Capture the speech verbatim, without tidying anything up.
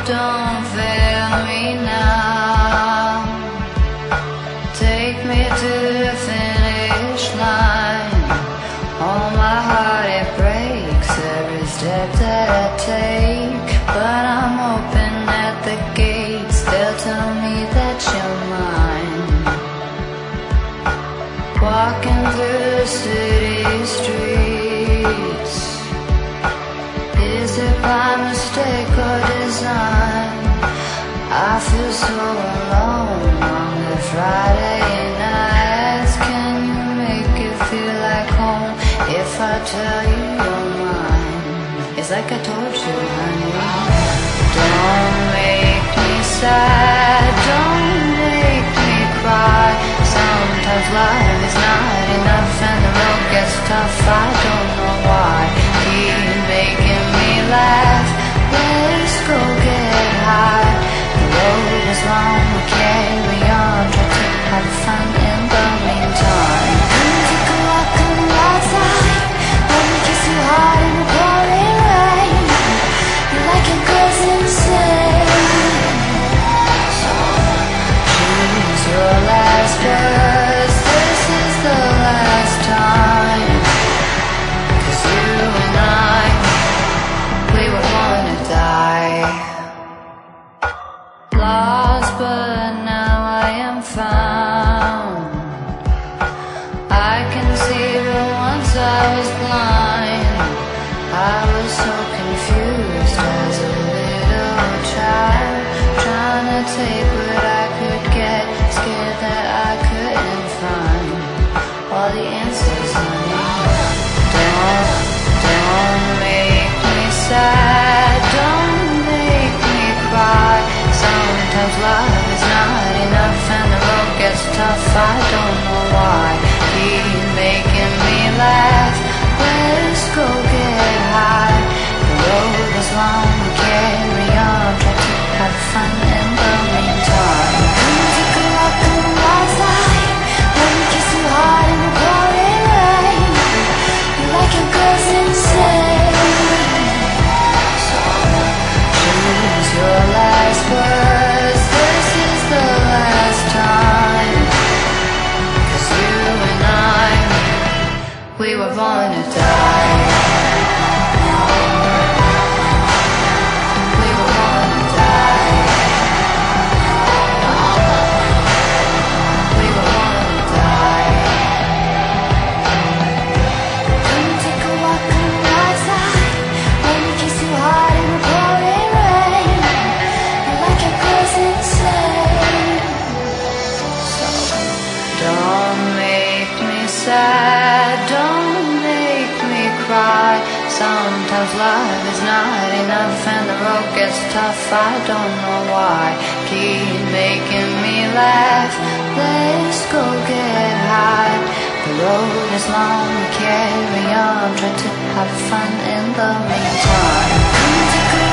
don't fail me now. Take me to the finish line. Oh, my heart, it breaks every step that I take, but I'm open at the gates. They'll tell me that you're mine. Walking through the city streets, is it by mistake or design? I feel so alone on the Friday nights. Can you make it feel like home if I tell you you're mine? It's like I told you, honey. Don't make me sad, don't make me cry. Sometimes life is not enough and the road gets tough. I don't know why. Keep making me laugh. Let's go get high. The road is long, we'll carry on. Try to have fun in the meantime. Take a walk on the outside. Let me kiss you hard in the pouring rain. You're like a girl's insane. So choose your last words. This is the last time. 'Cause you and I, we were born to die. Lost, but now I am found. I can see that once I was blind. I was so confused as a little child, trying to take what I could get, scared that I couldn't find all the answers I need. Don't, don't make me sad, don't make me cry. Sometimes love is not enough and the road gets tough. I don't know why. Keep making me laugh. Let's go get high. The road is long, we carry on. Try to have fun in the meantime. Take a walk on the outside. Let me kiss you hard in the pouring rain. You're like a girl's insane. So choose your last words. This is the last time. 'Cause you and I, we were born to die. We were born to die. We were born to die. Come and take a walk on the outside. Let me kiss you hard in the pouring rain. You're like a girl's insane. So don't make me sad, don't make me cry. Sometimes life is not enough and the road gets tough. I don't know why. Keep making me laugh. Let's go get high. The road is long, we carry on. Try to have fun in the meantime. Come and take a